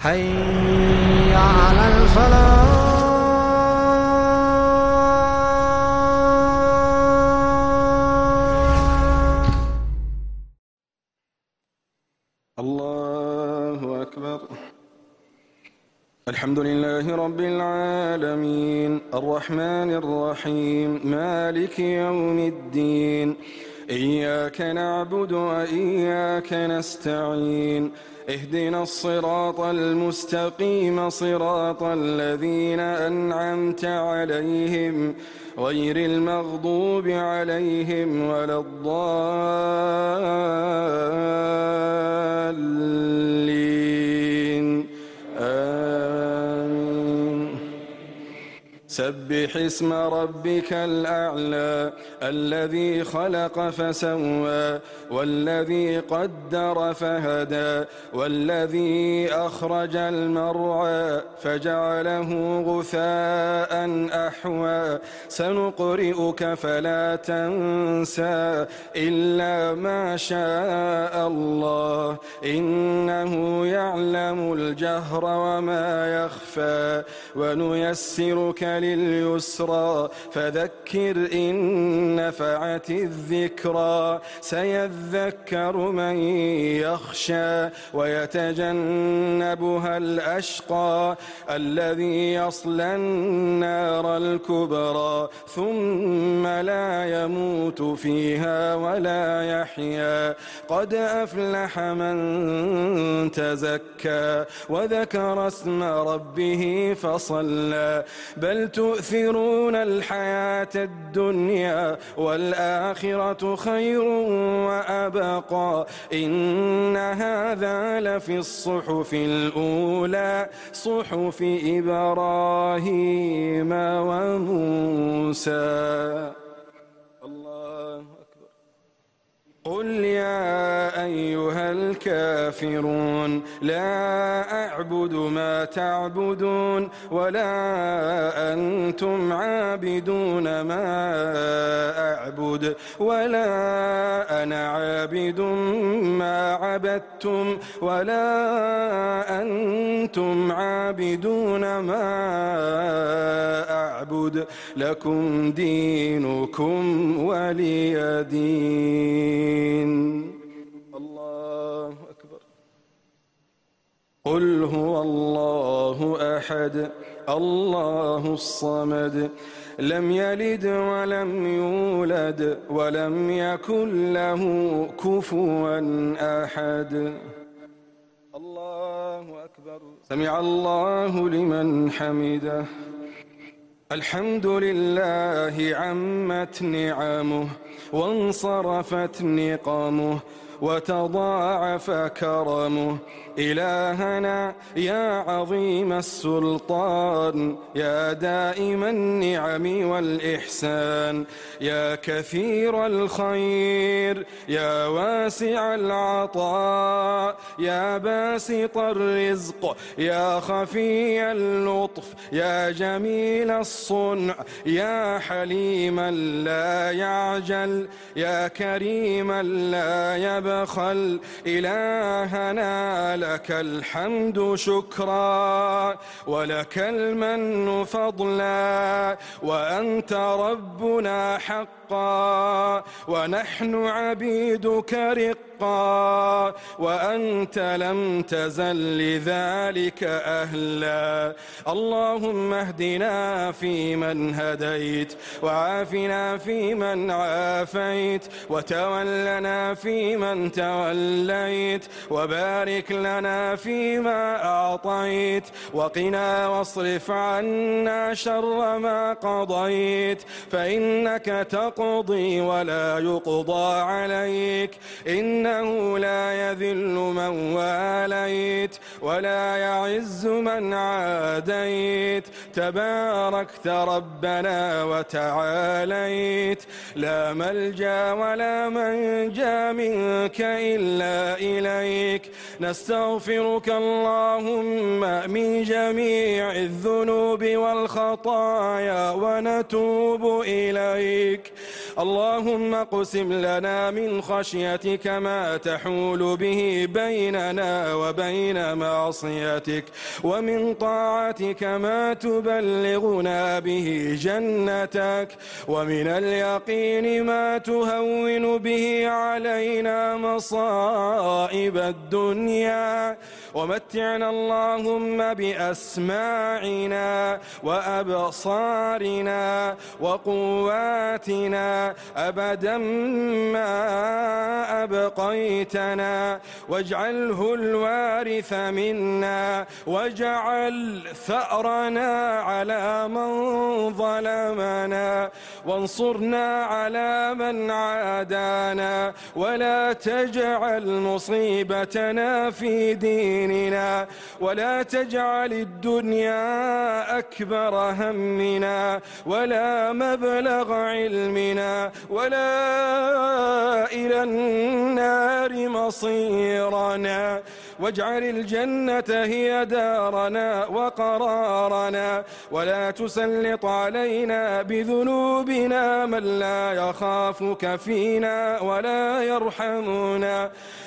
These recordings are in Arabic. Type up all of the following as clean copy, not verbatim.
حي على الفلاح. الله أكبر. الحمد لله رب العالمين الرحمن الرحيم مالك يوم الدين. إياك نعبد وإياك نستعين. اهدنا الصراط المستقيم صراط الذين أنعمت عليهم غير المغضوب عليهم ولا الضالين. آمين. سبح اسم ربك الأعلى الذي خلق فسوى والذي قدر فهدى والذي أخرج المرعى فجعله غثاء أحوى. سنقرئك فلا تنسى إلا ما شاء الله إنه يعلم الجهر وما يخفى. ونيسرك لليسرى فذكر إن نفعت الذكرى. سيذكر من يخشى ويتجنبها الأشقى الذي يصلى النار الكبرى ثم لا يموت فيها ولا يحيا. قد أفلح من تزكى وذكر اسم ربه فصلى. بل تؤثرون الحياة الدنيا والآخرة خير وأبقى. إن هذا لفي الصحف الأولى صحف إبراهيم وموسى. الله أكبر. قل يا أيها الكافرون لا أعبد ما تعبدون ولا أنتم عابدون ما أعبد ولا أنا عابد ما عبدتم ولا أنتم عابدون ما أعبد. لكم دينكم ولي دين. الله أكبر. قل هو الله أحد الله الصمد لم يلد ولم يولد ولم يكن له كفوا أحد. الله أكبر. سمع الله لمن حمده. الحمد لله عمت نعمه وانصرفت نقمه وتضاعف كرمه. إلهنا يا عظيم السلطان يا دائم النعم والإحسان يا كثير الخير يا واسع العطاء يا باسط الرزق يا خفي اللطف يا جميل الصنع يا حليما لا يعجل يا كريما لا يبخل. إلهنا لك الحمد شكرا ولك المن فضلا وأنت ربنا حقا ونحن عبيدك رقا وأنت لم تزل لذلك أهلا. اللهم اهدنا فيمن هديت وعافنا فيمن عافيت وتولنا فيمن توليت وبارك لنا فيما أعطيت وقنا واصرف عنا شر ما قضيت فإنك تقضي ولا يقضى عليك إنه لا يذل من واليت ولا يعز من عاديت. تباركت ربنا وتعاليت لا ملجأ ولا منجا منك إلا إليك. نستغفرك اللهم من جميع الذنوب والخطايا ونتوب إليك. اللهم اقسم لنا من خشيتك ما تحول به بيننا وبين معصيتك، ومن طاعتك ما تبلغنا به جنتك، ومن اليقين ما تهون به علينا مصائب الدنيا، ومتعنا اللهم بأسماعنا وأبصارنا وقواتنا أبدا ما أبقيتنا، واجعله الوارث منا، واجعل ثأرنا على من ظلمنا، وانصرنا على من عادانا، ولا تجعل مصيبتنا في ديننا، ولا تجعل الدنيا أكبر همنا ولا مبلغ علمنا ولا إلى النار مصيرنا، واجعل الجنة هي دارنا وقرارنا، ولا تسلط علينا بذنوبنا من لا يخافك فينا ولا يرحمنا.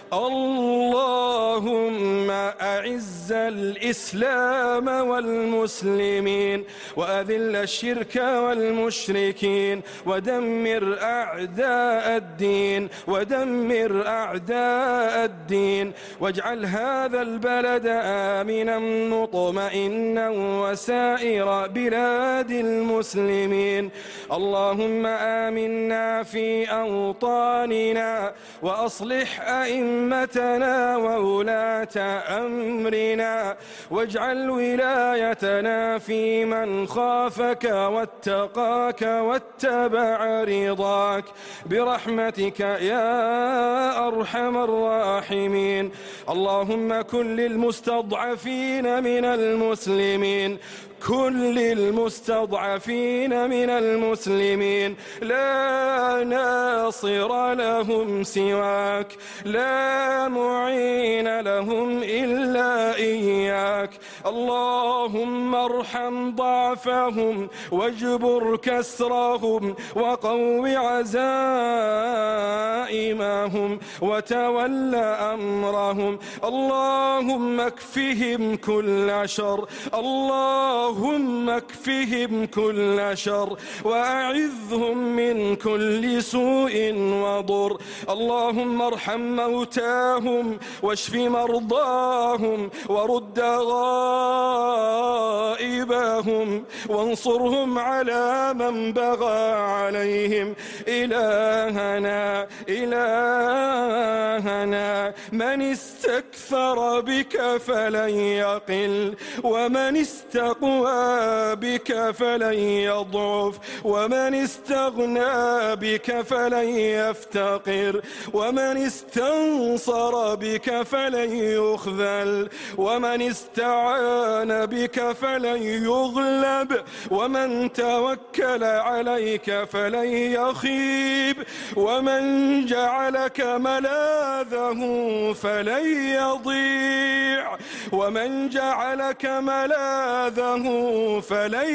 اللهم أعز الإسلام والمسلمين، وأذل الشرك والمشركين، ودمر أعداء الدين، ودمر أعداء الدين، واجعل هذا البلد آمنا مطمئنا وسائر بلاد المسلمين. اللهم آمنا في أوطاننا، وأصلح أئمتنا وولاة أمرنا، واجعل ولايتنا في من خافك واتقاك واتبع رضاك برحمتك يا أرحم الراحمين. اللهم كن للمستضعفين من المسلمين، كل المستضعفين من المسلمين، لا ناصر لهم سواك، لا معين لهم إلا إياك. اللهم ارحم ضعفهم واجبر كسرهم وقو عزائمهم وتول أمرهم. اللهم اكفهم كل شر، اللهم اكفهم كل شر، وأعذهم من كل سوء وضر. اللهم ارحم موتاهم واشف مرضاهم ورد غائبهم، وانصرهم على من بغى عليهم. إلهنا إلهنا، من استكثر بك فلن يقل، ومن استقوى بك فلن يضعف، ومن استغنى بك فلن يفتقر، ومن استنصر بك فلن يخذل، ومن استعان بك فلن يغلب، ومن توكل عليك فلن يخيب، ومن جعلك ملاذه فلن يضيع، ومن جعلك ملاذه فلن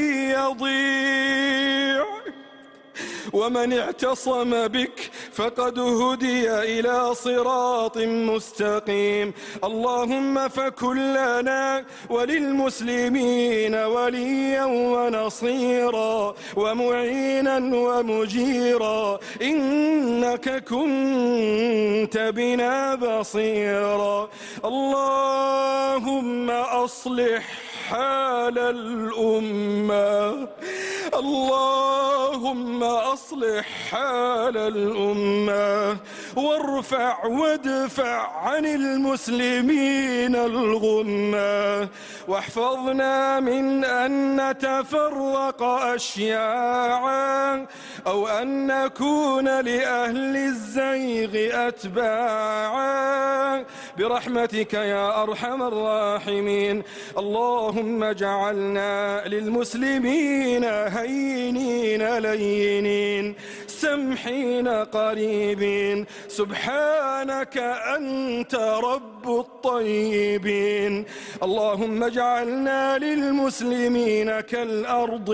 يضيع، ومن اعتصم بك فقد هدي إلى صراط مستقيم. اللهم فكن لنا وللمسلمين وليا ونصيرا ومعينا ومجيرا، إنك كنت بنا بصيرا. اللهم أصلح حال الأمة، اللهم أصلح حال الأمة، وارفع وادفع عن المسلمين الغمة، واحفظنا من أن نتفرق أشياعا، أو أن نكون لأهل الزيغ أتباعا برحمتك يا أرحم الراحمين. اللهم اجعلنا للمسلمين هينين لينين سمحين قريبين. سبحانك أنت رب الطيبين. اللهم اجعلنا للمسلمين كالأرض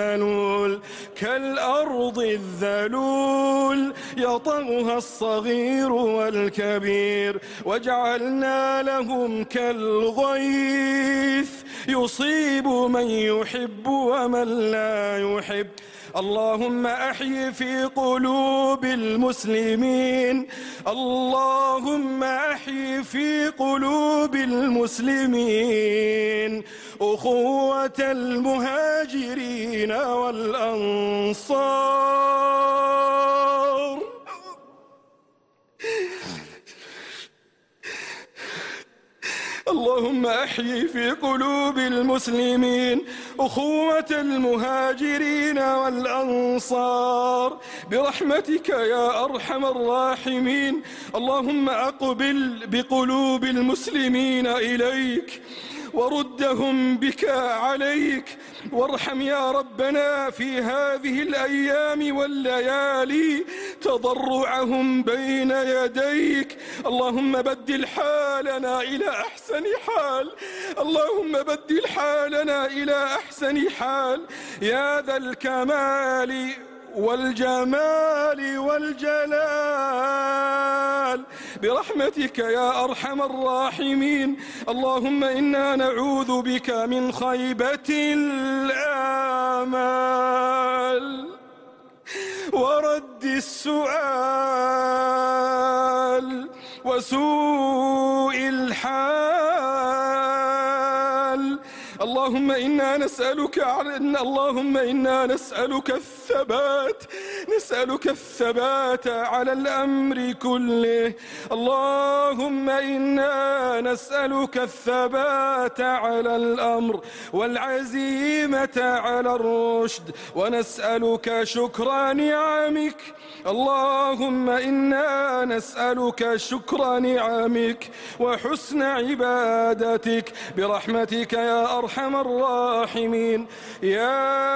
الذلول يطغها الصغير والكبير، واجعلنا لهم كالغيث يصيب من يحب ومن لا يحب. اللهم أحي في قلوب المسلمين، اللهم أحي في قلوب المسلمين أخوة المهاجرين والأنصار. اللهم أحيي في قلوب المسلمين أخوة المهاجرين والأنصار برحمتك يا أرحم الراحمين. اللهم أقبل بقلوب المسلمين إليك وردهم بك عليك، وارحم يا ربنا في هذه الأيام والليالي تضرعهم بين يديك. اللهم بدل حالنا إلى أحسن حال، اللهم بدل حالنا إلى أحسن حال يا ذا الكمال والجمال والجلال برحمتك يا أرحم الراحمين. اللهم إنا نعوذ بك من خيبة الآمال ورد السؤال وسوء الحال. اللهم إنا نسألك الثبات على الأمر كله. اللهم إنا نسألك الثبات على الأمر والعزيمة على الرشد، ونسألك شكر نعمك. اللهم إنا نسألك شكر نعمك وحسن عبادتك برحمتك يا أرحم الراحمين. يا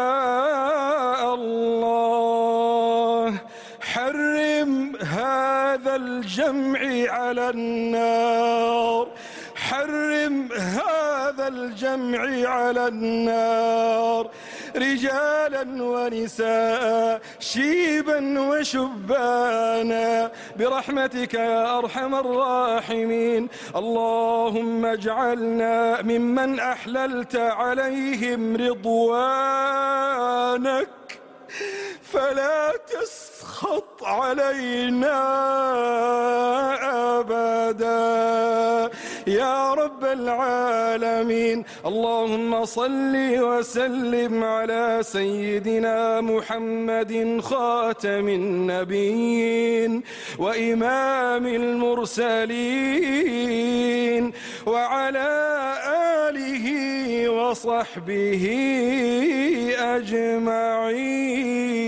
الله حرم هذا الجمع على النار، حرم هذا الجمع على النار، رجالا ونساء، شيبا وشبانا برحمتك يا أرحم الراحمين. اللهم اجعلنا ممن أحللت عليهم رضوانك فلا تسخط علينا أبدا يا رب العالمين. اللهم صل وسلم على سيدنا محمد خاتم النبيين وإمام المرسلين وعلى آله وصحبه أجمعين.